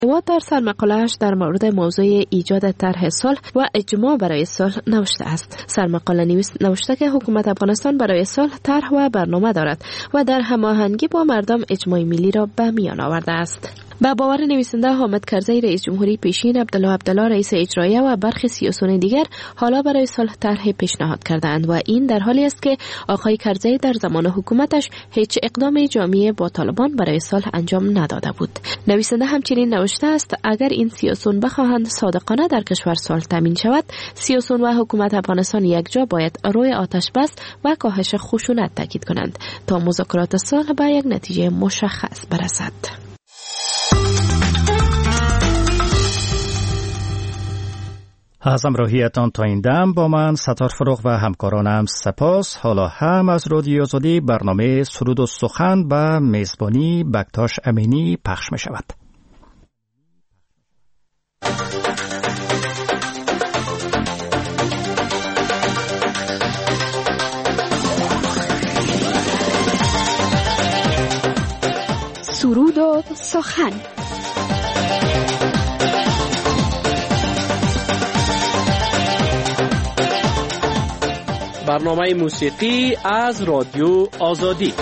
و در سرمقاله‌اش در مورد موضوع ایجاد طرح صلح و اجماع برای صلح نوشته است. سرمقاله نویس نوشته که حکومت افغانستان برای صلح طرح و برنامه دارد و در هماهنگی با مردم اجماع ملی را به میان آورده است. با باور نویسنده حامد کرزی رئیس جمهوری پیشین، عبدالله رئیس اجراییه و برخی سیاسیون دیگر حالا برای صلح طرحی پیشنهاد کردند و این در حالی است که آقای کرزی در زمان حکومتش هیچ اقدام جامع با طالبان برای صلح انجام نداده بود. نویسنده همچنین نوشته است اگر این سیاسیون بخواهند صادقانه در کشور صلح تامین شود، سیاسیون و حکومت افغانستان یکجا باید روی آتش بس و کاهش خشونت تاکید کنند تا مذاکرات صلح به یک نتیجه مشخص برسد. از همراهیتان تا این دم با من ستار فروغ و همکارانم سپاس. حالا هم از رادیو آزادی برنامه سرود و سخن به میزبانی بکتاش امینی پخش می شود. سرود و سخن. برنامه موسیقی از رادیو آزادی.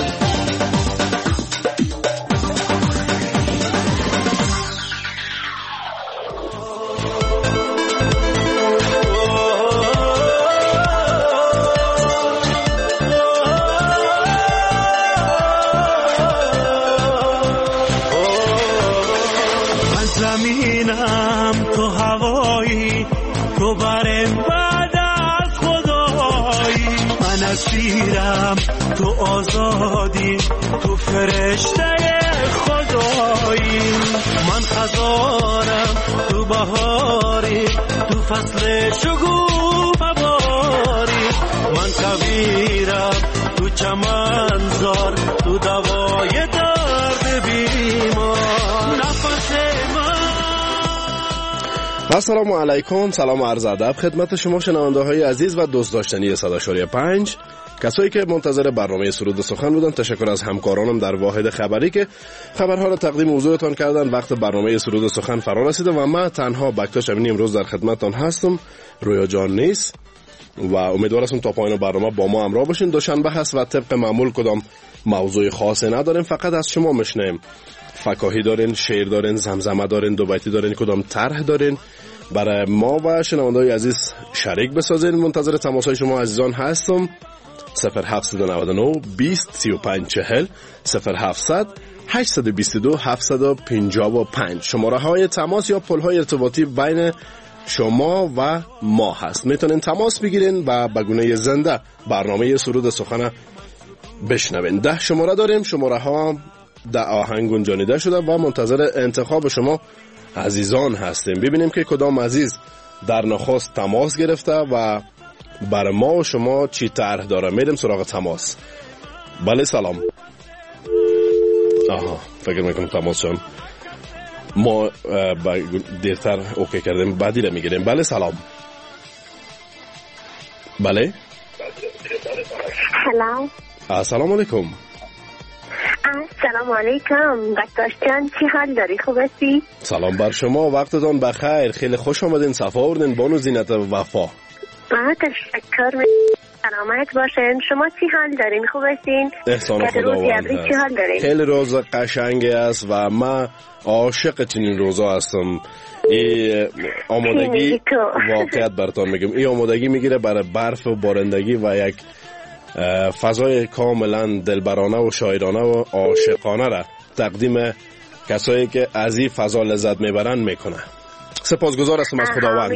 من زمینم تو هوایی، تو برم بعد از خدایی، من اسیرم تو آزادی، تو فرشته خدایی، من خزانم تو بهاری، تو فصل شگوفه باری، من کبیرم تو چمنزار، تو دوای درد بیمار، نفس من. السلام علیکم، سلام و عرض ادب خدمت شما شنونده های عزیز و دوست داشتنی 100.5 کسایی که منتظر برنامه سرود و سخن بودن. تشکر از همکارانم در واحد خبری که خبرها را تقدیم حضورتان کردن. وقت برنامه سرود و سخن فرا رسیده و من تنها بکتاش امینی امروز در خدمتتان هستم. رویا جان نیست و امیدوار هستم تا پایان برنامه با ما همراه باشین. دوشنبه هست و طبق معمول کدام موضوع خاصی نداریم، فقط از شما میشنیم. فکاهی دارین، شعر دارین، زمزمه دارین، دو بیتی دارین، کدام طرح دارین برای ما و شنونده‌های عزیز شریک بسازین. منتظر تماس‌های شما عزیزان هستم. 0799 20 35 40 0700 822 755 شماره‌های تماس یا پل‌های ارتباطی بین شما و ما هست. میتونین تماس بگیرین و به گونه زنده برنامه سرود سخن بشنوین. 10 شماره داریم، شماره‌ها در آهنگ گنجانیده شده و منتظر انتخاب شما عزیزان هستیم. ببینیم که کدام عزیز در نخست تماس گرفته و بر ما و شما چی طرح داره. میریم سراغ تماس. بله سلام. آها فکر میکنم تماس شدم. ما دیرتر اوکی کردیم، بعدی رو میگیریم. بله سلام. بله سلام. السلام علیکم. سلام علیکم بکتاش جان، چی حال داری؟ خوب هستی؟ سلام بر شما، وقتتان بخیر، خیلی خوش آمدین، صفا آوردین بانو زینت وفا. تشکر، سلامت باشین. شما چی حال دارین؟ خوب هستین؟ احسان خداوند چی حال دارین؟ خیلی روز قشنگی است و من عاشق چنین روزا هستم. این آمادگی واقعیت براتون میگم، این آمادگی میگیره برای برف و بارندگی و یک فضای کاملا دلبرانه و شاعرانه و عاشقانه را تقدیم کسایی که از این فضا لذت میبرن میکنه. سپاسگزار هستم از خداوند.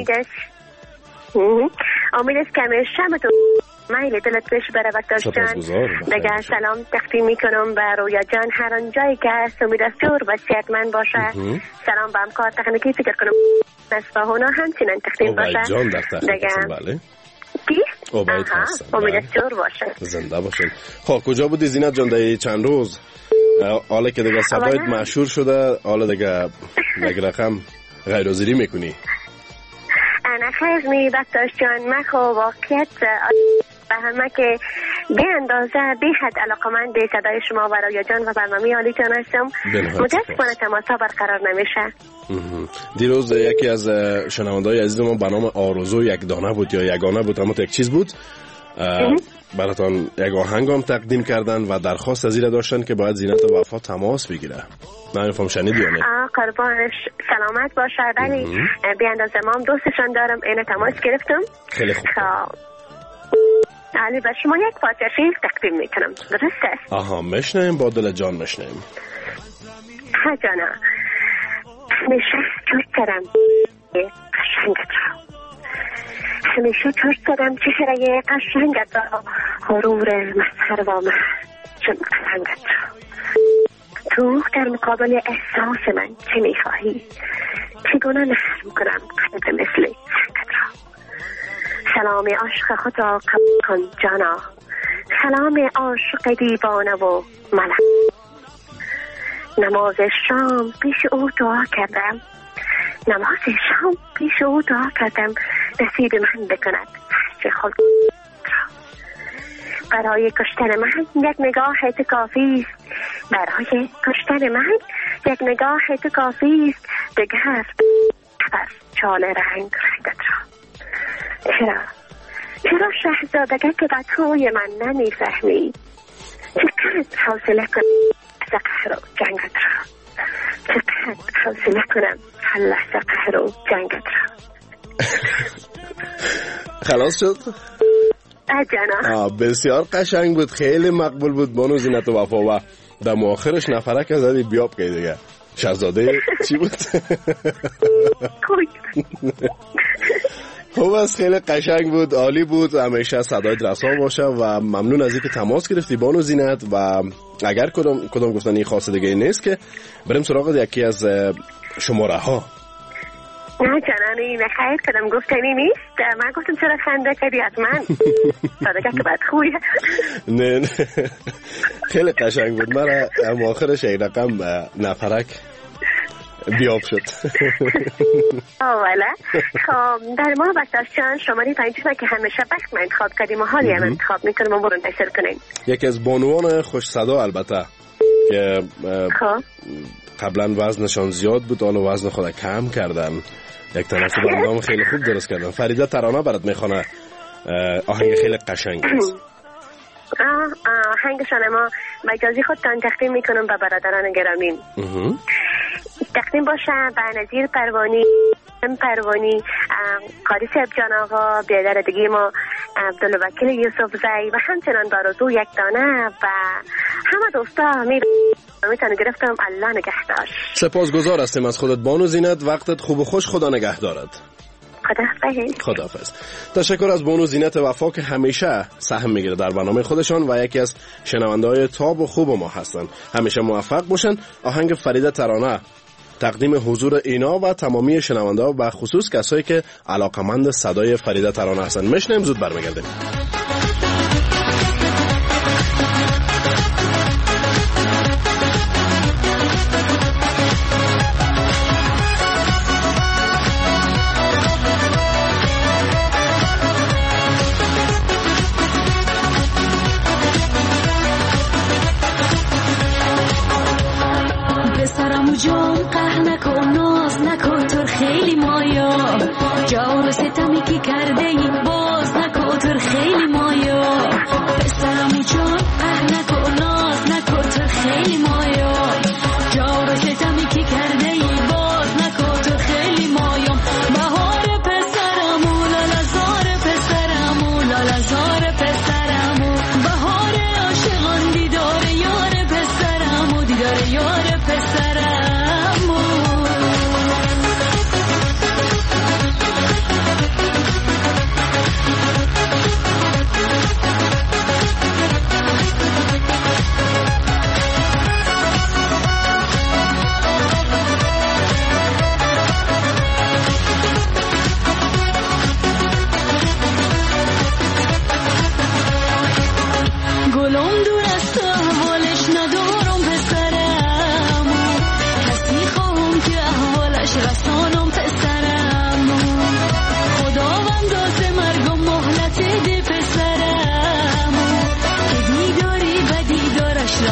امید است که شمتون میل دلت بشه برای بکتاش جان. دیگه سلام تقدیم میکنم به رویا جان هر آنجایی که هست. امید است جور و صحتمند باشه. سلام به همکار تکنیکی، فکر کنم اصفهانا همچنین تقدیم باشه. جان در تقدیم. بله امید است جور باشه. زنده باشین. خب کجا بودی زینت جان در چند روز؟ حالا که دیگه صدایت مشهور شده، حالا دیگه یک رقم غیر حاضری میکنی؟ نه خیر نی بکتاش جان، من خب واقعیت به همه که به اندازه به حد علاقمند به صدای شما و رویا جان و برنامه عالی جان هستم. متاسفانه تماسا برقرار نمیشه. دیروز یکی از شنونده‌های عزیزمون به نام آرزو یک دانه بود یا یگانه بود، اما یک چیز بود، براتون یک آهنگ هم تقدیم کردن و درخواست از این داشتن که باید زینت وفا تماس بگیره. نمی‌فهم شنیدی یا نه؟ قربانش سلامت باشه. ولی به اندازه ما هم دوستشان دارم، این تماس گرفتم. خیلی خوب. علی به شما یک پارچه شعر تقدیم میکنم، درسته؟ آها، مشنیم با دل جان مشنیم. ها جانا، همیشه دوست دارم قشنگت را، همیشه دوست دارم چهره قشنگت را، غرور مسحر و مهر چون قلنگت را. تو در مقابل احساس من چه میخواهی؟ چگونه نرم کنم قلب مثل سنگت را. سلام عاشق خود را قبول کن جانا، سلام عاشق دیوانه و ملک. نماز شام پیش او دعا کردم، نماز شام پیش او دعا کردم نصیب من بکند هرچه خود را. برای کشتن من یک نگاه تو کافی است، برای کشتن من یک نگاه تو کافی است، دگر چال رنگ رنگت را. چرا شهزادگه که به توی من نمیفهمی؟ چقدر حوصله کنم از قهر و جنگت را، چقدر حوصله کنم از قهر و جنگت را. خلاص شد؟ جانا بسیار قشنگ بود، خیلی مقبول بود بانو زینت وفا و در مؤخرش نفرک از ازدی بیاب که دیگه شهزاده چی بود؟ خوب است، خیلی قشنگ بود، عالی بود، همیشه صدای رسا باشه و ممنون از اینکه تماس گرفتی بانو زینت. و اگر کدام گفتنی خاص دیگه نیست که بریم سراغ یکی از شماره ها. نه جانم این خیر کدام گفتنی نیست، من گفتم چرا خنده کردی از من صدقه که بد خویه. نه خیلی قشنگ بود، من آخرش این رقم نفرک بیاب شد. اولا خب در ما بساشان شماره 5 که همیشه بخت ما انتخاب کردیم و حالی هم انتخاب میکنیم و برون نشر کنیم. یکی از بانوان خوش صدا البته که قبلا وزنشان زیاد بود، حالا وزن خود کم کردن، یک تناسب اندام خیلی خوب درست کردن. فریده ترانه برات میخونه، آهنگ خیلی قشنگ است. آهنگشان ما مجازی خودتان تقدیم میکنم به برادران گرامی. تقدیم باشه به نظیر پروانی، قادی صاحب جان آقا، بیادردگی ما عبدالوکیل یوسف زی و همچنان بارزو یک دانه و همه دوستا میتونه گرفتم. الله نگهدار. سپاسگزار هستیم از خودت بانو زینت، وقتت خوب و خوش، خدا نگه دارد. خداحافظ. تشکر از بانو زینت وفا که همیشه سهم میگیره در برنامه خودشان و یکی از شنونده‌های تاب و خوب ما هستن. همیشه موفق باشن. آهنگ فریده ترانه تقدیم حضور اینا و تمامی شنونده‌ها و خصوص کسایی که علاقمند صدای فریده ترانه هستن. میشنیم، زود برمیگردیم. خیلی مایا جور ستمی که کرده این باز نکو تر خیلی مایا پسرم جان نکو ناز نکو تر خیلی مایا جور ستمی که کرده این باز نکو تر خیلی مایا بهار پسرم لالزار پسرم لالزار پسرم بهار عاشقان دیدار یار پسرم دیدار یار پسرم.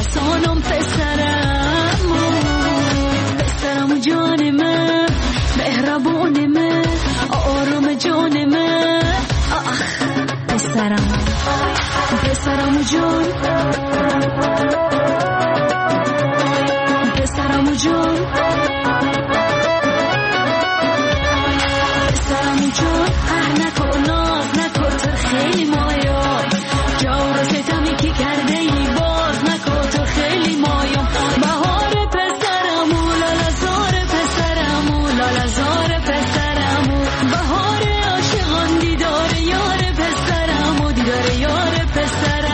رسانم پسرم جان من مهربان من آروم جان من پسرم جان پسرم جان نکن ناز نکن تو خیلی مایا جور و ستمی که کرده ای باز نکن تو خیلی مایا بهار پسرمو لالزار پسرمو لالزار پسرمو بهار عاشقان دیدار یار پسرمو دیدار یار پسرمو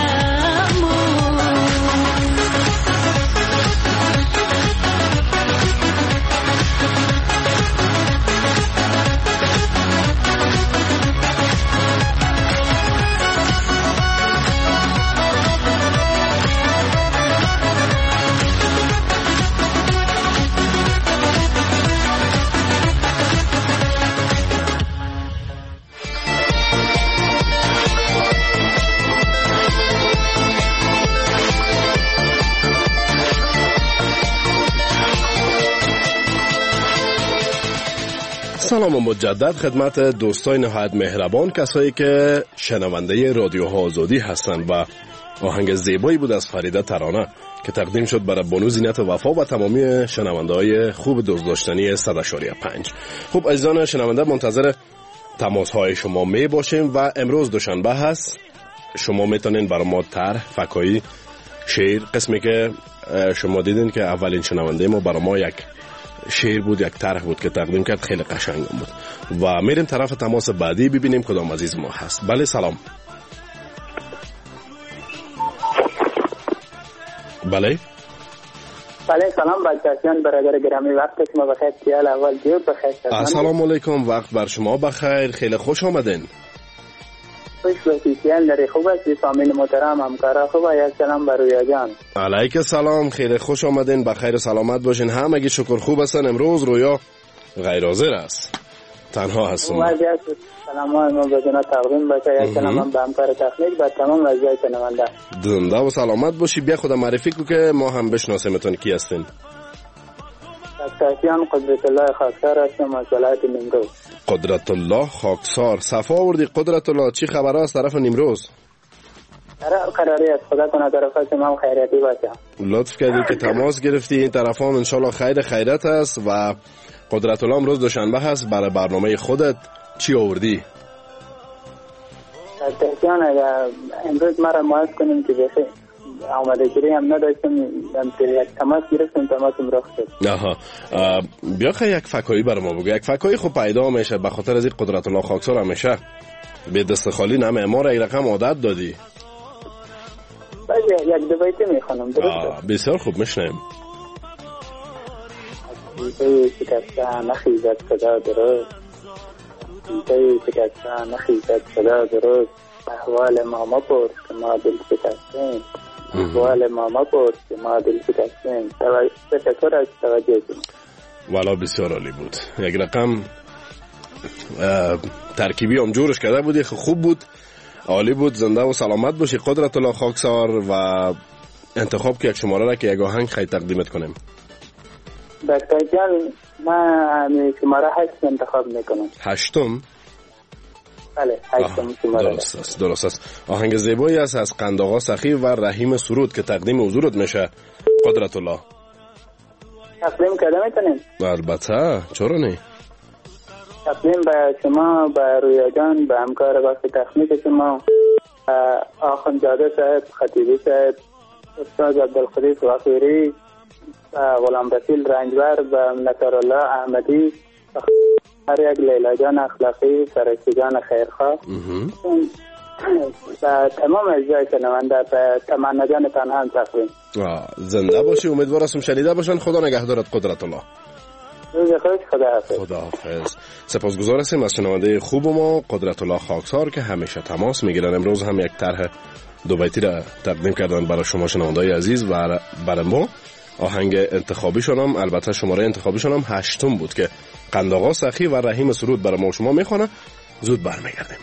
سلام مجدد خدمت دوستای نهایت مهربان، کسایی که شنونده رادیو آزادی هستند و آهنگ زیبایی بود از فریده ترانه که تقدیم شد برای بانو زینت وفا و تمامی شنونده های خوب دوست داشتنی 100.5. خب عزیزان شنونده، منتظر تماس های شما می باشیم و امروز دوشنبه هست. شما میتونین برای ما طرح، فکایی، شعر، قسمی که شما دیدین که اولین شنونده ما برای ما یک شعر بود، یک طرح بود که تقدیم کرد، خیلی قشنگ بود و میریم طرف تماس بعدی ببینیم کدام عزیز ما هست. بله سلام. بله سلام بچه‌جان، برادر گرامی، وقت شما بخیر. خیال اول جور بخیر. السلام علیکم، وقت بر شما بخیر، خیلی خوش آمدین. خوش باشید. خیال خوب است. فامیل محترم، همکارا خوب است. سلام بر رویا جان. علیک السلام، خیلی خوش آمدین، بخیر و سلامت باشین. همگی شکر خوب هستن. امروز رویا غیر حاضر است، تنها هستم. سلام ما به جناب تقدیم باشه. سلام به همکار تکنیک، به تمام وضعیت شنونده. زنده و سلامت باشی. بیا خود معرفی کو که ما هم بشناسیمتون. کی هستین؟ دکتر قدرت الله خاکسار هستم از ولایت نیمروز. قدرت الله خاکسار، صفا آوردی قدرت الله. چی خبر است طرف نیمروز؟ قراری است، خدا کنه طرف شما خیراتی باشه. لطف کردی که تماس گرفتی. این طرفان انشالله خیرت است. و قدرت الله امروز دوشنبه هست، برای برنامه خودت چی آوردی؟ دکتر امروز ما را معاف کنیم که بخیر آماده گیری هم نداشتم، یک تماس گرفتم، تماسم رخ شد. آها، بیا که یک فکایی برای ما بگو. یک فکایی خب پیدا میشه به خاطر از این قدرت الله خاکسار همیشه به دست خالی نمه ما را یک رقم عادت دادی. بله یک دو بیتی میخوانم. بسیار خوب، میشنیم. بیتی شکسته نخیزد صدا درست، بیتی شکسته نخیزد صدا درست، احوال ماما پرس که ما دل شکستیم، احوال ماما پرس که ما دل شکستیم. تشکر از توجهتون. والا بسیار عالی بود. یک رقم ترکیبی هم جورش کرده بودی، خوب بود، عالی بود. زنده و سلامت باشی قدرت الله خاکسار. و انتخاب که یک شماره را که یک آهنگ خیلی تقدیمت کنیم. دکتر جان من شماره 8 انتخاب میکنم. 8؟ بله 8 شماره. درست است. آهنگ زیبایی است از قندآقا سخی و رحیم سرود که تقدیم حضورت میشه قدرت الله. تقدیم کرده میتونیم؟ البته، چرا نه؟ تقدیم به شما، به رویا جان، به همکار بخش تخنیک شما، آخوندزاده صاحب، خطیبی صاحب، استاد عبدالقدیر وفیری، غلام رسول رنجبر، به نصرالله احمدی، هر یک لیلا جان اخلاقی، فرشتی جان خیرخواه، و تمام اجزای شنونده، به تمنا جان تنها هم تقدیم. زنده باشی، امیدوار هستم شنیده باشن. خدا نگهدارت قدرت الله. روز خوش، خدا حافظ. خدا حافظ. سپاسگزار هستیم از شنونده خوب ما قدرت الله خاکسار که همیشه تماس میگیرن. امروز هم یک طرح دو بیتی را تقدیم کردن برای شما شنونده‌های عزیز و برای ما. آهنگ انتخابیشون هم، البته شماره انتخابیشون هم 8 بود که قندآقا سخی و رحیم سرود برای ما شما میخونه. زود برمیگردیم.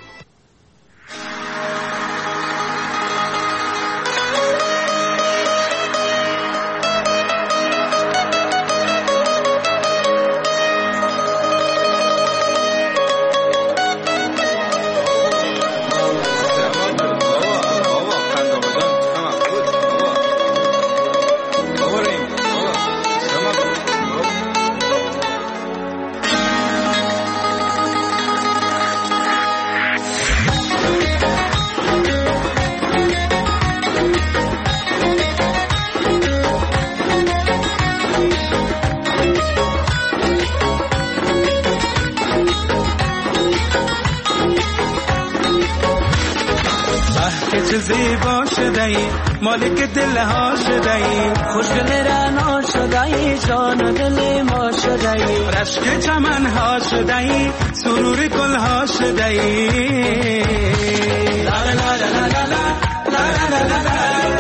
چه زیبا شده‌ای مالک دلها شده‌ای خوشگل رعنا شده‌ای جان دل ما شده‌ای رشک چمنها شده‌ای سرور گلها شده‌ای لا لا لا لا لا لا لا لا لا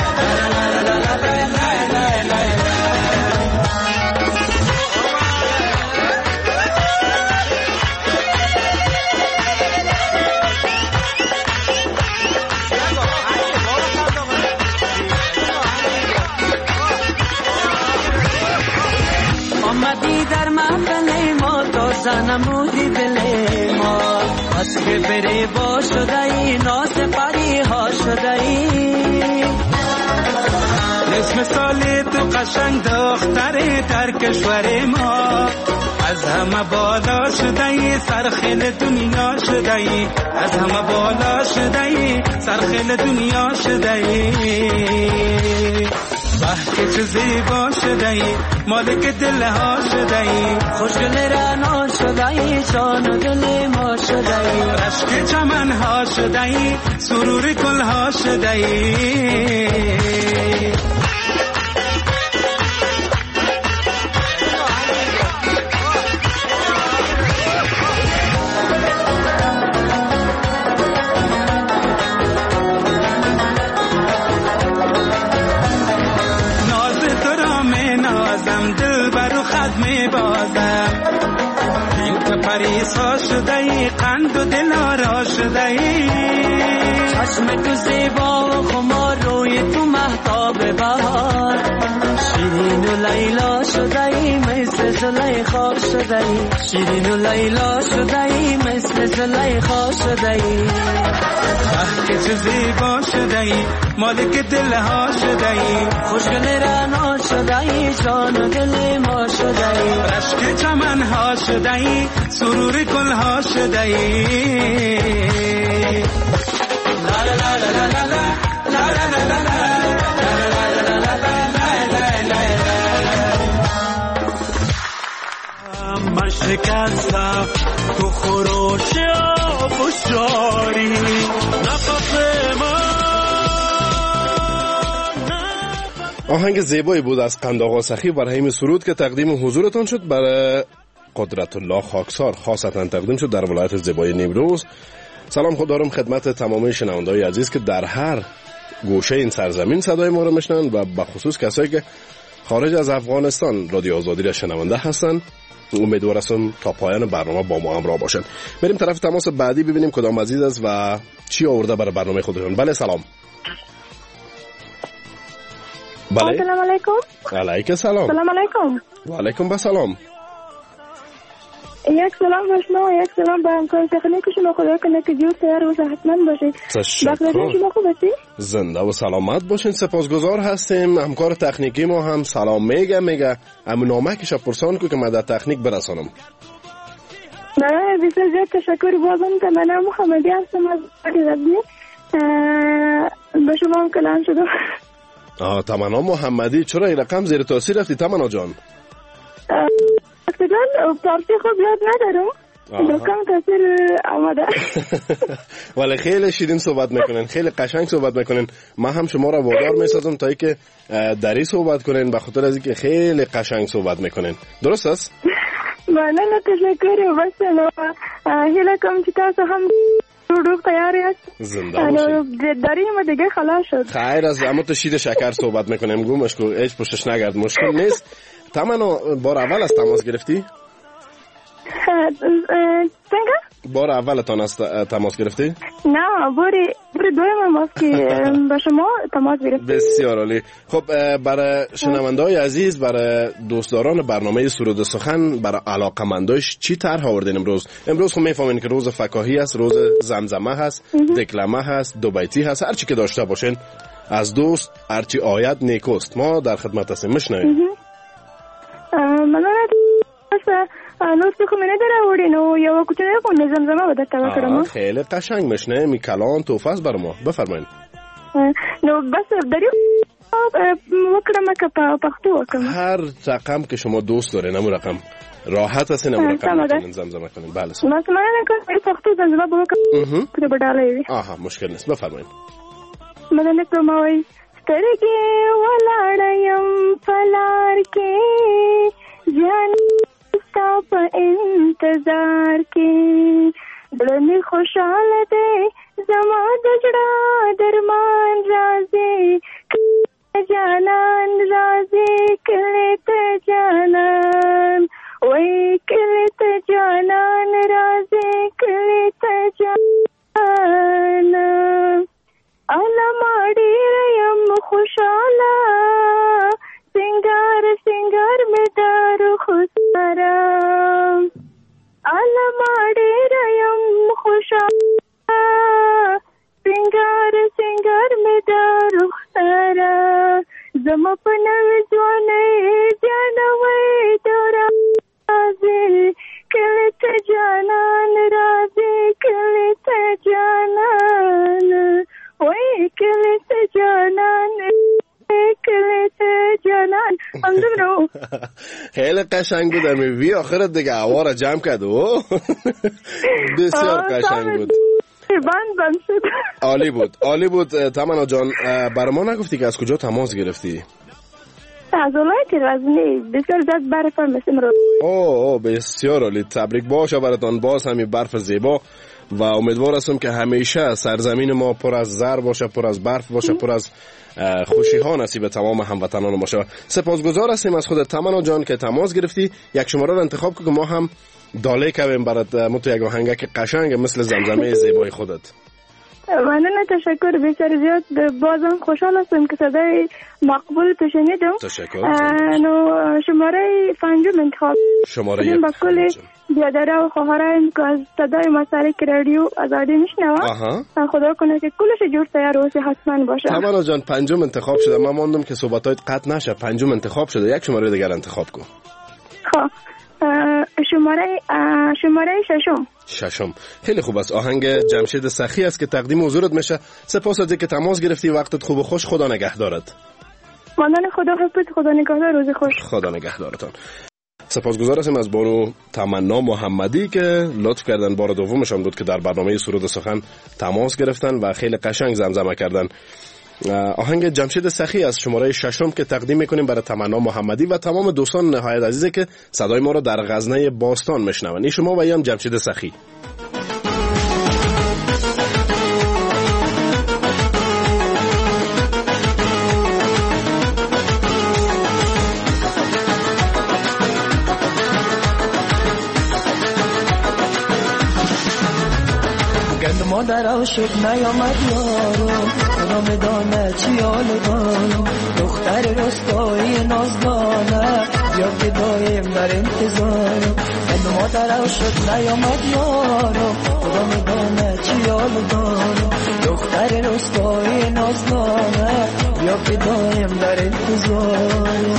در محفل ما تازه نمودی دل ما از که بری با شدهی ناز پری ها شدهی اسم سالی تو قشنگ دختر در کشور ما از همه بالا شدهی سرخیل دنیا شدهی از همه بالا شدهی سرخیل دنیا شدهی که چه زیبا شده‌ای مالک دلها شده‌ای خوشگل رعنا شده‌ای جان دل ما شده‌ای رشک چمنها شده‌ای سرور گلها شده‌ای پریسا شده‌ای قند و دلارا شده‌ای چشم تو زیبا و خمار روی تو مهتاب بهار شیرین و لیلا شده‌ای مثل زلیخا شده‌ای شیرین و لیلا شده‌ای مثل زلیخا شده‌ای که چه زیبا شده‌ای مالک دلها شده‌ای خوشگل رعنا شده‌ای جان و دل ما شده‌ای رشک چمنها شده‌ای سرور گلها شده‌ای لا لا لا لا لا لا لا لا لا من شکستم تو خروش آب و شاری نفس من. آهنگ زیبایی بود از قند آقا سخی برای همین سرود که تقدیم حضورتان شد برای قدرت الله خاکسار خاصتا تقدیم شد در ولایت زیبای نیمروز. سلام خود دارم خدمت تمامی شنونده‌های عزیز که در هر گوشه این سرزمین صدای ما رو میشنن و به خصوص کسایی که خارج از افغانستان رادیو آزادی را شنونده هستن. امیدوار هستم تا پایان برنامه با ما همراه باشن. بریم طرف تماس بعدی ببینیم کدام عزیز است و چی آورده برای برنامه خودشون. بله سلام. بله سلام علیکم. علیکم سلام. سلام علیکم. و علیکم السلام. یک سلام به شما، یک سلام به همکار تکنیک شما. خدا کنه که جور تیار و صحتمند باشید. تشکر. شما خوب هستی؟ زنده و سلامت باشین. سپاسگزار هستیم. همکار تکنیکی ما هم سلام میگه امون نامه که پرسان که من در تکنیک برسانم. نه بسیار زیاد تشکر. بازم تمنا محمدی هستم از رادیو. به شما هم کلام شدم. تمنا محمدی. چرا این رقم زیر تاثیر رفتی تمنا جان؟ اصلا پارتی خوب یاد ندارم. دکم تاثیر آمده. ولی خیلی شیرین صحبت میکنن، خیلی قشنگ صحبت میکنن. من هم شما را وادار میسازم تا اینکه دری صحبت کنین به خاطر از اینکه خیلی قشنگ صحبت میکنن. درست است؟ نه تشکر. بس هیله کم چې تاسو هم روح تیاری است. زنده باشید. دری ما دیگه خلاص شد. خیر از اما تو شیر شکر صحبت میکنیم. گومش کو هیچ پشتش نگرد، مشکل نیست. تمنا بار اول از تماس گرفتی؟ بار اولتان از تماس گرفتی؟ نه باری دویم است که با شما تماس گرفتی. بسیار عالی. خب برای شنونده‌های عزیز، برای دوستداران برنامه سرود سخن، برای علاقه‌منداش چی طرح آوردین امروز؟ امروز خب میفهمین که روز فکاهی است، روز زمزمه هست، دکلمه هست، دو بیتی هست، هر چی که داشته باشین از دوست هرچی آید نیکوست. ما در خدمت هستیم. میشنویم. من نوستی خو منه داره وړي نو یو کوچنی خو زمزمه بده تا کړم. خیلی قشنگ میشنه. می کلان توفه است بر ما. بفرمایید. نو بس داری وکړم که په پښتو وکړم. هر رقم که شما دوست دارین همون رقم راحت هستین همون رقم میتونین زمزمه کنین. بله مثلا نه که پښتو زمزمه وکړم که به ډاله وي. مشکل نیست. بفرمایید. مدنه کوموي سترګې ولاړم فلار کې جان ستا په انتظار کې دلني خوشاله دې زما د زړه درمان راځي جانان راځي کله ته جانان وای کله ته جانان راځي کله ته جانان انا ماډي يم خوشاله سنگار سنگار مې دارو خوشاره انا ماډي يم خوشاله سنگار سنگار مې دارو خوشاره زما په نوې ځوانۍ جانوي دورا راځي کله ته جانان راځي کله ته جانان وای کله ته جانان کله ته جانان همدمرو خیلی قشنگ بود وی آخرت دیگه هوا را جمع کرد بسیار قشنگ بود بند شد عالی بود تمنا جان برای ما نگفتی که از کجا تماس گرفتی؟ از ولایت غزنی بسیار زیاد برف هم مثل امروز. اوه بسیار عالی تبریک باشه براتان باز همین برف زیبا و امیدوار هستم که همیشه سرزمین ما پر از زر باشه پر از برف باشه پر از خوشی ها نصیب تمام هموطنان باشه. سپاسگزار هستیم از خودت تمنا جان که تماس گرفتی. یک شماره رو انتخاب کن که ما هم داله کویم برات متو یک آهنگک قشنگ مثل زمزمه زیبای خودت. ممنون تشکر بسیار زیاد بازم خوشحال هستم که صدای مقبول تو شنیدم. تشکر. شماره پنجم انتخاب شماره با کل بیادره و خواهرم که از صدای مسارک رادیو آزادی میشنوم خدا کنه که کلش جور تیار و حتما باشه. تمنا جان پنجم انتخاب شده. من ماندم که صحبتات قطع نشه. پنجم انتخاب شده. یک شماره دیگر انتخاب کن. خب شماره ششم. خیلی خوب است. آهنگ جمشید سخی است که تقدیم حضورت میشه. سپاس از اینکه تماس گرفتی. وقتت خوب و خوش. خدا نگهدارت. ماندن خدا حافظ. خدا نگهدار. روز خوش. خدا نگهدارتان. سپاسگزار هستیم از بانو تمنا محمدی که لطف کردن. بار دومشان بود که در برنامه سرود سخن تماس گرفتن و خیلی قشنگ زمزمه کردن. آهنگ جمشید سخی از شماره ششم که تقدیم میکنیم برای تمنا محمدی و تمام دوستان نهایت عزیزه که صدای ما رو در غزنه باستان میشنون. این شما و این جمشید سخی. مادرم شد نیامد یارم خدا میدانه چی حال دارم دختر رستایی نازدانه یا که دایم در انتظارم مادرم شد نیامد یارم خدا میدانه چی حال دارم دختر رستایی نازدانه یا که دایم در انتظارم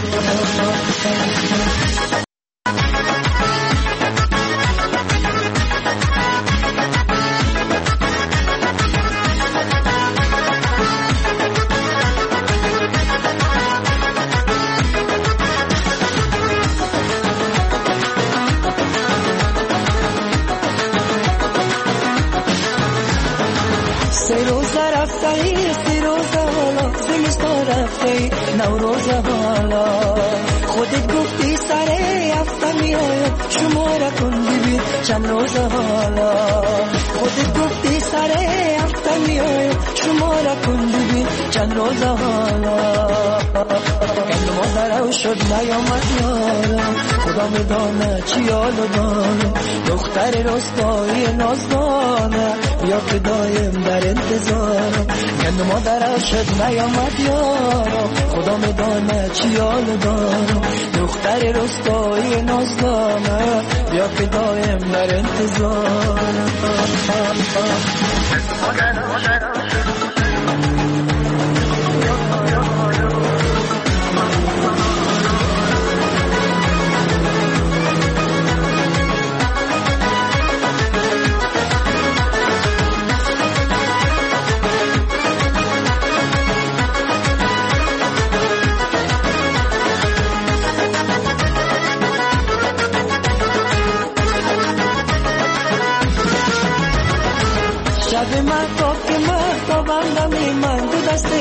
نوروز حالا خودت گفتی سر هفته میایم شما را کن ببین چند روز حالا خودت گفتی سر هفته میایم شما را کن ببین چند روز حالا کل مادرم شد نیامد یارم خدا میدانه چی حال دارم دختر رستایی نازدانه یا که دایم در انتظارم کل مادرم شد نیامد یارم خدا میدانه چی حال دارم دختر رستایی نازدانه یا که دایم در انتظارم شب محتاب که محتابم نمی من دو دست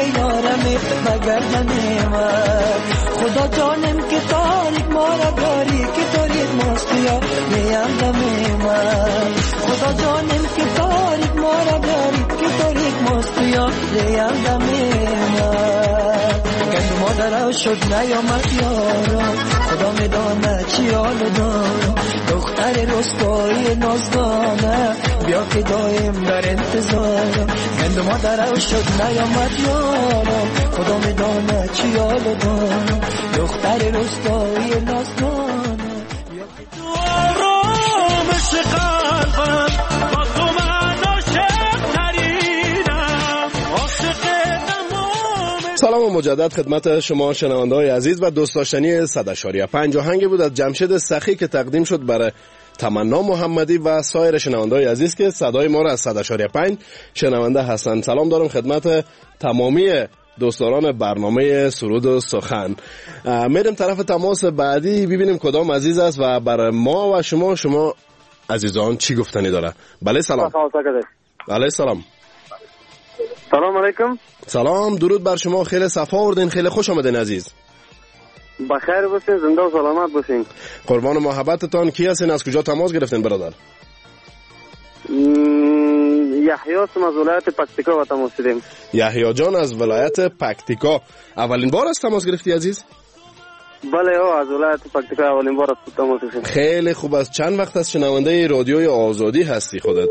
دمی بگردنی من خدا جانم که تاریک ما را بیاری که تاریک ماستیا نیم دمی من خدا جانم که تاریک ما را بیاری که تاریک ماستیا نیم دمی من گند مادر شد نیامد یارم خدا میدانه چی حال دارم دختر رستایی نازدانه بیا که دایم در انتظارم گند مادر شد نیامد یارم خدا میدانه چی حال دارم دختر رستایی نازدانه بیا که تو آرامش قلبم با تو من عاشق ترینم عاشق تمام. سلام و مجدد خدمت شما شنونده های عزیز و دوست داشتنی 100.5 آهنگی بود از جمشید سخی که تقدیم شد برای تمنا محمدی و سایر شنونده های عزیز که صدای ما را از 100.5 شنونده هستند. سلام دارم خدمت تمامی دوستداران برنامه سرود و سخن. میریم طرف تماس بعدی ببینیم کدام عزیز است و برای ما و شما عزیزان چی گفتنی داره. بله سلام. بله سلام. سلام علیکم. سلام، درود بر شما، خیلی صفا آوردین، خیلی خوش آمدین عزیز. بخیر باشین، زنده و سلامت باشین. قربان محبتتان. کی هستین، از کجا تماس گرفتین برادر؟ یحیی هستم از ولایت پکتیکا و تماس شدیم. یحیی جان از ولایت پکتیکا، اولین بار از تماس گرفتی عزیز؟ بله از ولایت پکتیکا اولین بار از تماس گرفتم. خیلی خوب. از چند وقت از شنونده رادیوی آزادی هستی خودت؟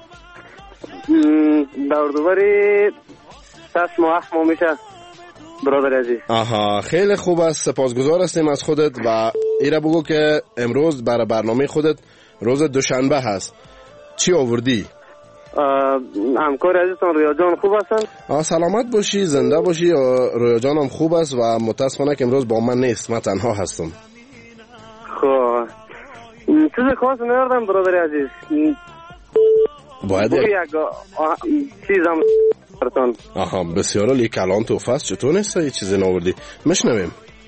دوردوبری 6 ماه 8 ماه میشه برادر عزیز. آها، خیلی خوب است، سپاسگزار هستیم از خودت. و ایره بگو که امروز برای برنامه خودت روز دوشنبه هست، چی آوردی؟ همکار عزیزتان رویا جان خوب هستن؟ سلامت باشی، زنده باشی. رویا جان هم خوب است و متاسفانه که امروز با من نیست، من تنها هستم. خب چیز خاص نیاردم برادر عزیز، باید یک چیزم براتون. آها بسیار عالی، کلام توفه است. چطور نیست یه چیزی ناوردی؟ مشنویم.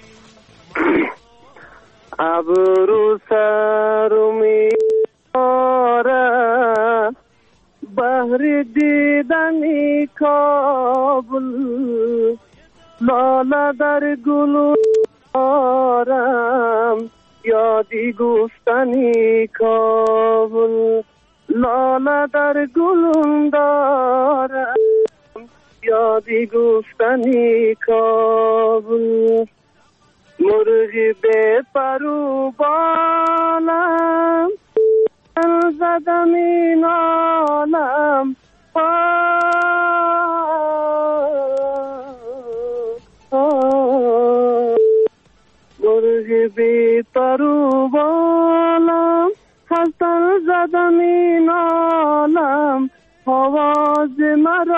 ابرو سرو میاره بحر دیدنی کابل لاله در گلو دارم یادی گفتنی کابل لاله در گلون دارم یادی گفتنی کابل مرغی به پرو بالم زدم این عالم مرغی به پرو بالم هستن زدم این عالم آواز مرا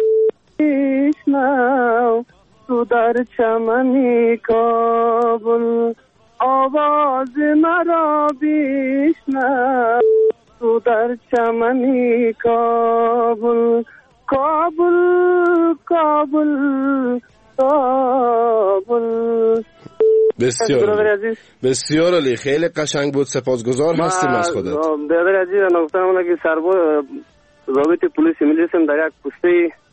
بشنو تو در چمنی کابل آواز مرا بشنو تو در چمنی کابل کابل کابل کابل. بسیار عالی، خیلی قشنگ بود، سپاسگزار هستیم از خودت. برادر عزیز نگفتم که سرباز ضابط پلیس ملی هستم در یک پسته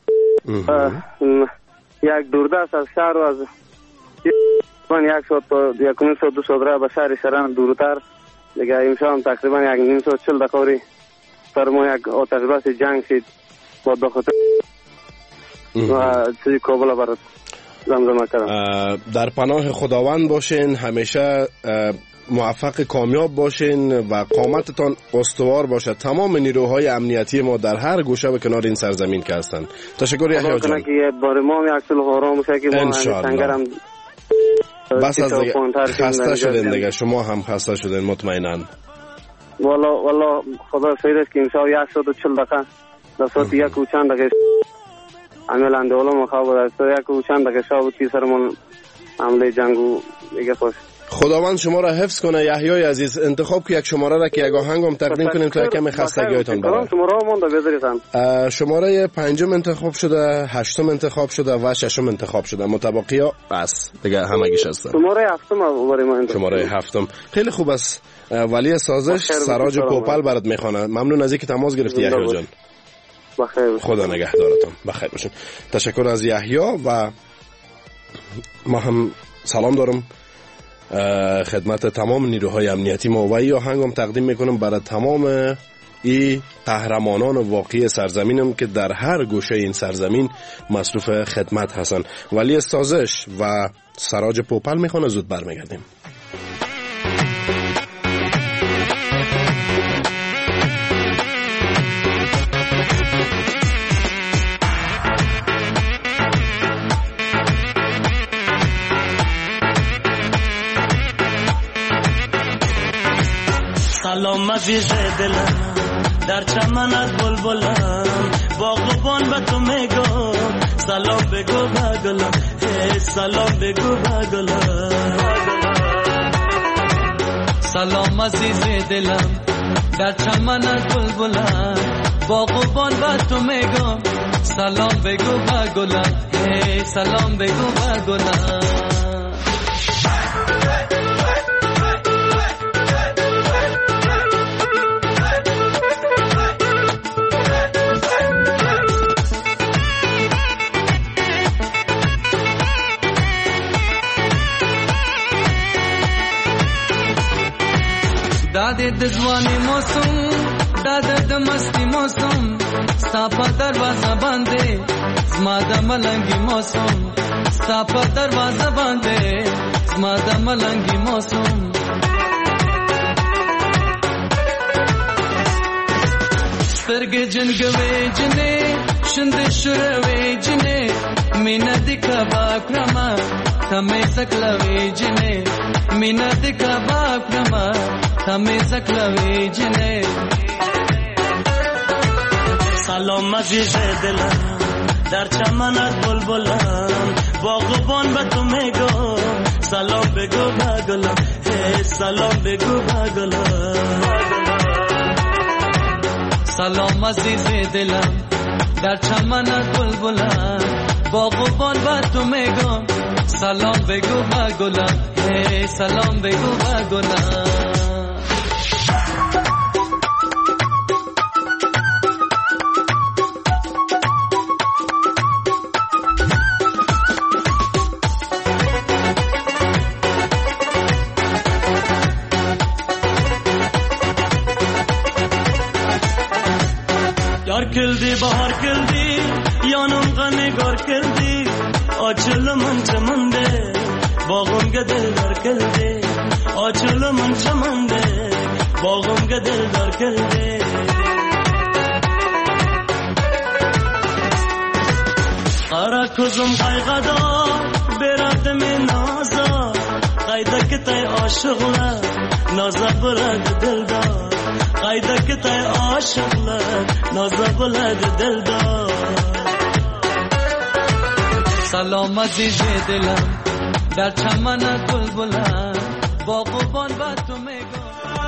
یک دوردست از شهر و از من 1 ساعت تا 1.5 ساعت 2 ساعت راه به شهر شرن دورتر دیگه امشب هم تقریبا 1.5 ساعت 40 دقیقه سر ما یک آتش بس جنگ شد با داخل و چیزی کابل برات زمزمه کردم. در پناه خداوند باشین، همیشه موفق کامیاب باشین و قامتتان استوار باشه. تمام نیروهای امنیتی ما در هر گوشه و کنار این سرزمین که هستن. تشکر یحیی جان. که بار ما یک سال آرام باشه که ما سنگرم بس از دیگه خسته شدین دیگه، شما هم خسته شدین مطمئناً. والا خدا شاید است که امشب 1 ساعت و 40 دقیقه در ساعت 1 و چند دقیقه عمل اندولا مخواب است 1 و چند دقیقه شب تی سرمون عمل جنگو دیگه خوش. خداوند شما را حفظ کنه. یحیی عزیز انتخاب که یک شماره را که یک آهنگم تقدیم کنیم تا کمی خستگیتون بره. شماره مونده بذارید. شماره 5 انتخاب شده، 8 انتخاب شده و 6 انتخاب شده. متبقی ها بس دیگه همگیش هستن. شماره 7 برای ما انتخاب. شماره 7 خیلی خوب است. ولی سازش سراج پوپل برات میخوانه. ممنون از اینکه تماس گرفتی یحیی جان. بخیر. خدا نگهدارتون. بخیر باشین. تشکر از یحیی و ما هم سلام دارم خدمت تمام نیروهای امنیتی ما و این آهنگم تقدیم میکنم برای تمام این قهرمانان واقعی سرزمینم که در هر گوشه این سرزمین مصروف خدمت هستن. ولی سازش و سراج پوپل میخوانه زود برمیگردیم. سلام عزیز دلم در چمنت بلبلم باغبان به تو میگم سلام بگو بگلم سلام بگو بگلم. سلام عزیز دلم در چمنت بلبلم باغبان به تو میگم سلام بگو بگلم سلام بگو بگلم. داده دزوانی موسم داده دمستی موسم ساپا دروازه بنده زماده ملنگی موسم ساپا دروازه بنده زماده ملنگی موسم. سترگ جنگوی جنه شند شروی جنه مینا دیکا باکرما تمی سکلوی جنه مینا دیکا باکرما تمی سکلوی جنه. سلام عزیز دلم در چمنت بلبلم باغبان به تو میگم سلام بگو بگلم سلام بگو بگلم. سلام عزیز دلم در چمنت بلبلم باغبان به تو میگم سلام بگو بگلم سلام بگو بگلم. یار کلدی بهار کلدی یانم غنگار کلدی آچل من چمنده باغم گدل در کلدی آچل من چمنده باغم گدل در کلدی. قرا کزم قایقدا برات من نازا قایدا کتای عاشقلا نازا برات دلدار قایدا کتای عاشقلا نازا برات دلدار. سلام عزیز دلم در چمنت بلبلم باغبان به تو میگم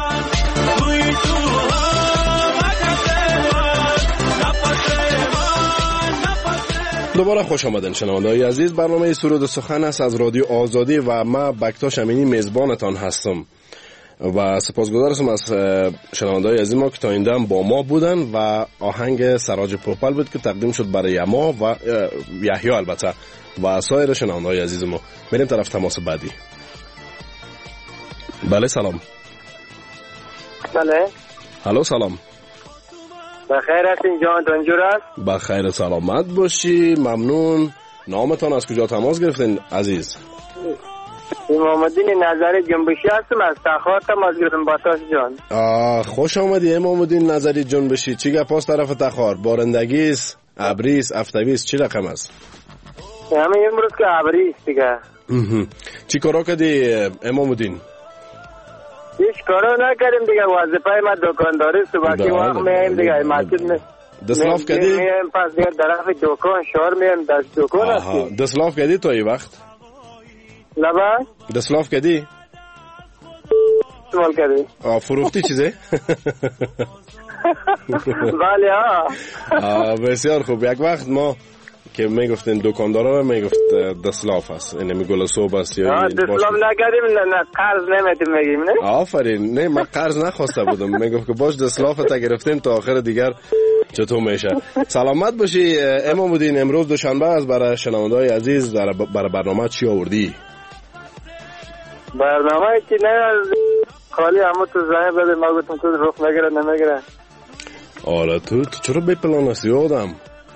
دوباره خوش آمدین شنونده‌های عزیز. برنامه سرود سخن است از رادیو آزادی و من بکتاش امینی میزبانتان هستم و سپاسگزار هستم از شنونده‌های عزیز ما که تا این دم با ما بودن و آهنگ سراج پوپل بود که تقدیم شد برای ما و یحیی البته و سایر شنونده‌های عزیز ما. میریم طرف تماس بعدی. بله سلام. بله. الو سلام. بخیر هستین جان دنجور است؟ بخیر سلامت باشی ممنون. نامتان از کجا تماس گرفتین عزیز؟ امام الدین نظری جنبشی هستم از تخار تماس گرفتم باتاش جان. خوش آمدی امام الدین نظری جنبشی. چی گپ است طرف تخار؟ بارندگیست، ابریست، افتویست، چی رقم است؟ همین امروز که ابریست دیگه. چی کارا کردی امام الدین؟ هیچ کارا نکردیم دیگه. وظیفه ما دکانداری صبح که وقت میایم دیگه مسجد دسلاف کردی؟ میایم پس دیگه طرف دکان شهر میایم دست دکان هستیم. دسلاف کردی تو این وقت؟ لبا؟ دسلاف کردی؟ سوال کردی؟ فروختی چیزه؟ بله ها. بسیار خوب. یک وقت ما که میگفتین دکاندارا میگفت دسلاف هست، یعنی میگل صوب است یا دسلاف نکردیم نه قرض نمیدیم میگیم نه. آفرین. نه من قرض نخواسته بودم. میگفت که باش دسلاف تا گرفتیم تا آخر دیگر چطور میشه؟ سلامت باشی امام الدین. امروز دوشنبه است، برای شنونده‌های عزیز برای برنامه چی آوردی؟ برنامه که نه خالی اما تو زنگ بده، ما گفتم تو رخ نگیره نمیگیره. آره تو چرا بی پلان هستی آدم؟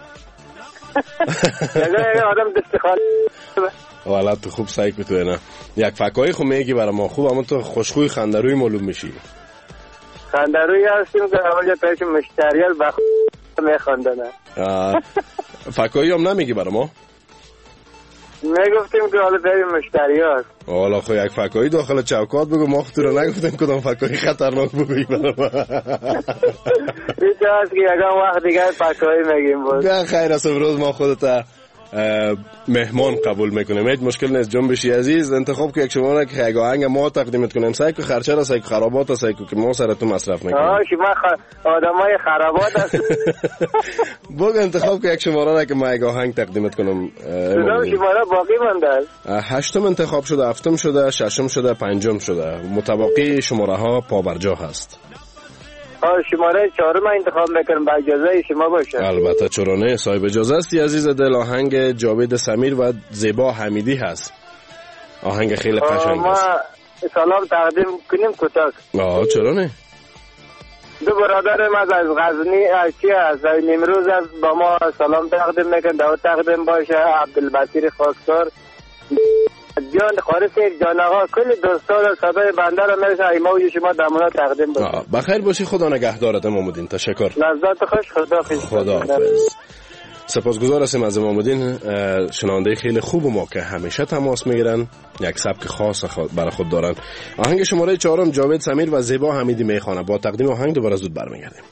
یه آدم دست خالی. والا تو خوب سعی که تو نه یک فکایی خو میگی برای ما خوب، اما تو خوشخوی خندروی معلوم میشی. خندروی هستیم که اول پیش مشتریال بخ میخوندنه. فکایی هم نمیگی برای ما؟ میگفتیم که حالا بریم مشتریال. والا خو یک فکایی داخل چوکات بگو، ما تو رو نگفتیم کدام فکایی خطرناک بگویی برای ما. هیچ هست که یکم وقت دیگه فکایی میگیم بود. خیر است، امروز ما خودت مهمان قبول میکنیم، هیچ مشکل نیست. جنب بشی عزیز، انتخاب که یک شما که یک آهنگ ما تقدیمت کنیم، سعی که خرچه را، سعی که خرابات را، سعی که ما سر تو مصرف میکنیم. شما آدمای خرابات هست. بگو انتخاب که یک شماره را که ما یک آهنگ تقدیمت کنم. کدام شماره باقی مانده؟ 8م انتخاب شده، 7م شده، 6م شده، 5م شده. متباقی شماره ها پابرجا هست. شماره 4 انتخاب میکنم، با اجازه شما باشه. البته چرا نه، صاحب اجازه هستی عزیز دل. آهنگ جاوید سمیر و زیبا حمیدی هست، آهنگ خیلی قشنگ است. ما سلام تقدیم کنیم کوتاه. چرا نه؟ دو برادرم از غزنی از نیمروز از با ما سلام تقدیم میکنن، دعوت تقدیم باشه. عبدالبصیر خاکسار جان خارس جان آقا، کل دوستان صدای بنده را مرسه ایموی شما دمونا تقدیم باشه. بخیر باشی، خدا نگهدارت امام الدین. تشکر. لذت خوش، خدا حافظ. سپاسگزار هستیم از امام الدین، شنونده خیلی خوب ما که همیشه تماس میگیرن، یک سبک خاص برای خود دارن. آهنگ شماره 4 جاوید سمیر و زیبا حمیدی میخوانه. با تقدیم آهنگ دوباره زود برمیگردیم.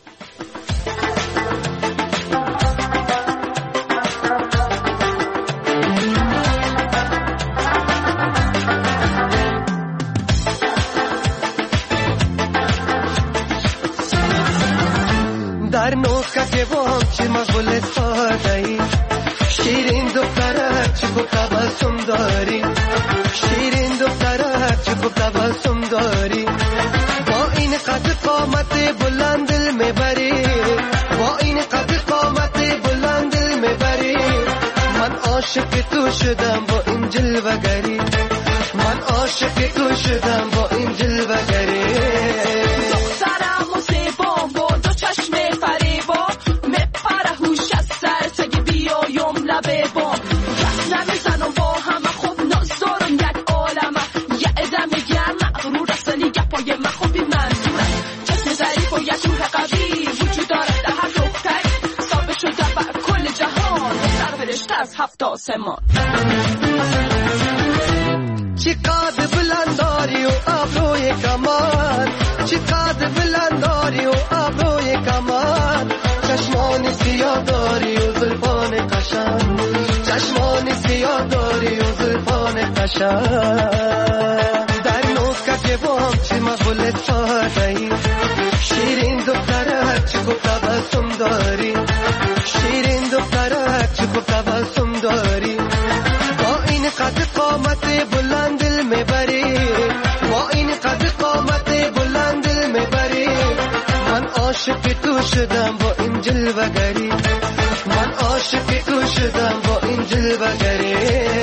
در نوکه که وام چی مقبول سادهی، شیرین دختره چی کو تبسم داری، شیرین دختره چی کو تبسم داری، با این قد قامت بلند دل میبری، با این قد قامت بلند دل میبری. من عاشق تو شدم با این جلوه‌گری، من عاشق تو شدم با این جلوه‌گری. چی قد بلنداری و ابروی کمان، چی قد بلنداری و ابروی کمان، چشمان سیاه داری و زلفان قشنگ، چشمان سیاه داری و زلفان قشنگ. در نوکه که وام چی مقبول سادهی، شیرین دختره چی کو تبسم داری، شیرین دختره چی کو تبسم داری، با این قد قامت بلند دل میبری، با این قد قامت بلند دل میبری. من عاشق تو شدم با این جلوه‌گری، من عاشق تو شدم با این جلوه‌گری.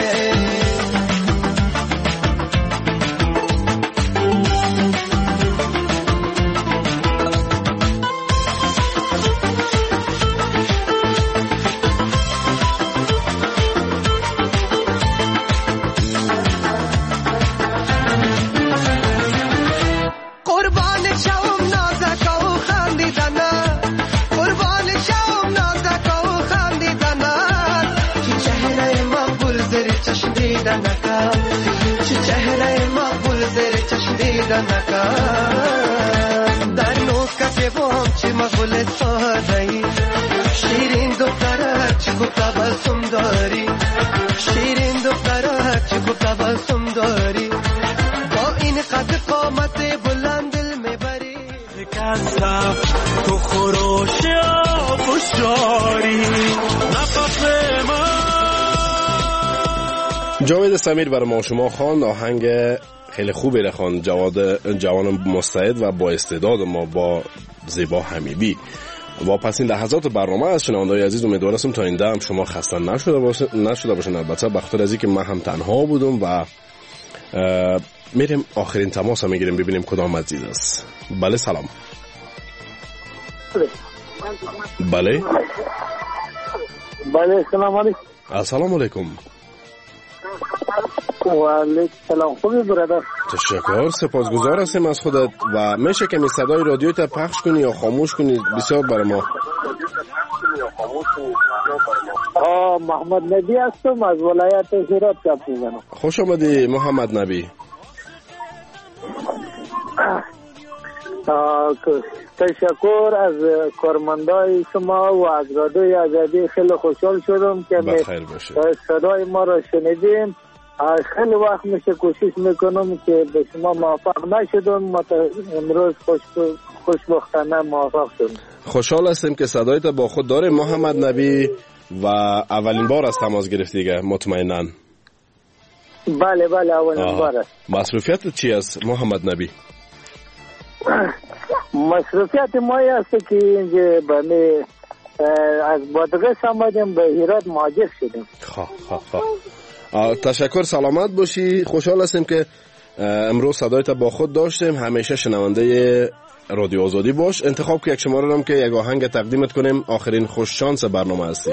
در نوکه که وام چی مقبول سادهی، شیرین دختره چی کو تبسم داری، شیرین دختره چی کو تبسم داری، با این قد قامت بلند دل میبری. کسم تو خروش آبوشاری نفس من. جاوید سمیر برای ما شما خواند، آهنگ خیلی خوبی را خواند، جوان مستعد و با استعداد ما با زیبا حمیدی. و پس این لحظات برنامه از شنونده‌های عزیز امیدوار هستم تا این دم شما خسته نشده باشین. البته بخاطر از اینکه من هم تنها بودم و میریم آخرین تماس هم میگیریم ببینیم کدام عزیز است. بله سلام. بله بله سلام علیکم. السلام علیکم. و علیکم سلام. خوبی برادر؟ تشکر، سپاسگزار هستیم از خودت. و میشه که می صدای رادیو تا پخش کنی یا خاموش کنی؟ بسیار برای ما. محمد نبی هستم از ولایت هرات گپ میزنم. خوش آمدی محمد نبی. تشکر از کارمندای شما و از رادیوی آزادی. خیلی خوشحال شدم که صدای ما را شنیدیم. خیلی وقت میشه کوشش میکنم که به شما موفق نشدم، امروز خوشبختانه موفق شدم. خوشحال هستیم که صدایت با خود داره محمد نبی و اولین بار از تماس گرفتی دیگه مطمئناً. بله اولین بار است. مصروفیت چی است محمد نبی؟ مصروفیت ما است که اینجا از بادغیس آمدیم به هرات مهاجر شدیم. تشکر، سلامت باشی. خوشحال هستیم که امروز صدایت با خود داشتیم. همیشه شنونده رادیو آزادی باش. انتخاب که یک شماره رم که یک آهنگ تقدیمت کنیم. آخرین خوش شانس برنامه هستی.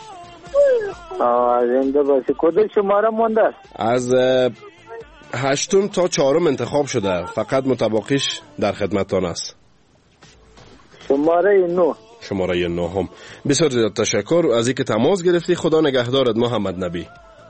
زنده باشی. کدوم شماره مونده است؟ از 8 تا 4 انتخاب شده، فقط متباقیش در خدمتتان است. شماره 9. شماره 9 هم. بسیار زیاد تشکر از اینکه تماس گرفتی. خدا نگهدارت محمد نبی.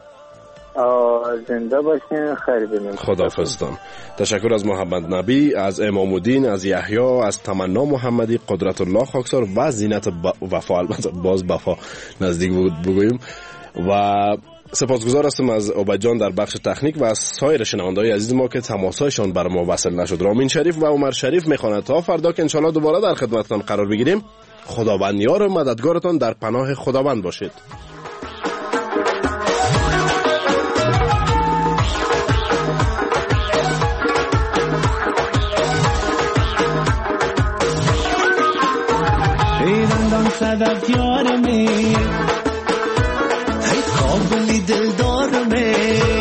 زنده باشین. خیر بینیم. خداحافظتان. تشکر از محمد نبی، از امام الدین، از یحیی، از تمنا محمدی، قدرت الله خاکسار و زینت وفا. البته باز وفا نزدیک بود بگوییم. و سپاسگزار هستم از عبید جان در بخش تکنیک و از سایر شنونده‌های عزیز ما که تماس‌هایشان بر ما وصل نشد. رامین شریف و عمر شریف میخواند تا فردا که انشالله دوباره در خدمتتان قرار بگیریم. خداوند یار و مددگارتان در پناه خداوند باشید. ایران صدف یارمه، ای کابلی دلدارمه،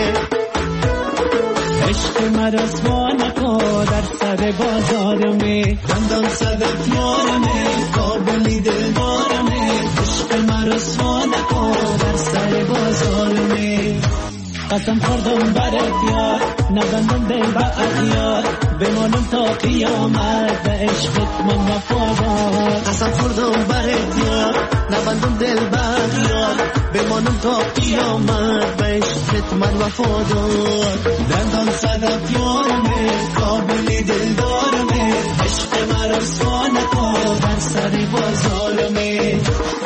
عشق مرسوا نکن در سر بازارمه. رندان صدف یارمه، کابلی دلدارمه، عشق مرسوا نکن در سر بازارمه. قسم خوردم برات یار، نبندم دل با اغیار، بمانم تا قیامت به عشقت من وفادار. قسم خوردم برات یار، نبندم دل با اغیار، بمانم تا قیامت به عشقت من وفادار. دندان صدف یارمه، کابلی دلدارمه، عشق مرا رسوا نکن در سر بازارمه.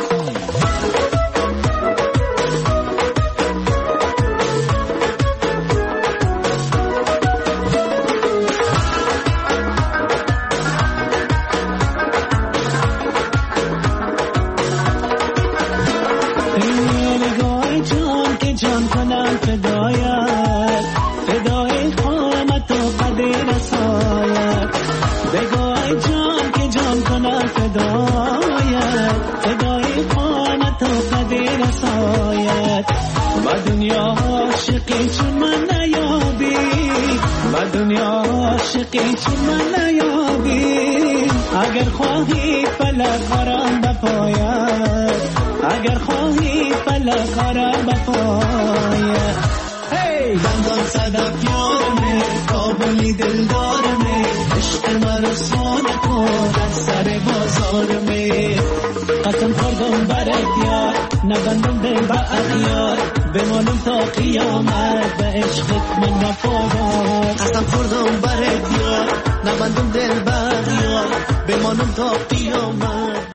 جان کنم فدایت، فدای قامت و قدر رسایت. بگوی جان که جان کنم فدایت، فدای قامت و قدر رسایت. با دنیا عاشقی چون من نیابی، با دنیا عاشقی چون من نیابی. اگر خواهی فلک آرام بپاید، اگر خواهی فلک آرام بپاید. دندان صدف یارمه، کابلی دلدارمه، عشق مرسوا نکن در سر بازارمه. قسم خوردم برات یار، نبندم دل با اغیار، بمانم تا قیامت به عشقت من وفادار. قسم خوردم برات یار، نبندم دل با اغیار، بمانم تا قیامت.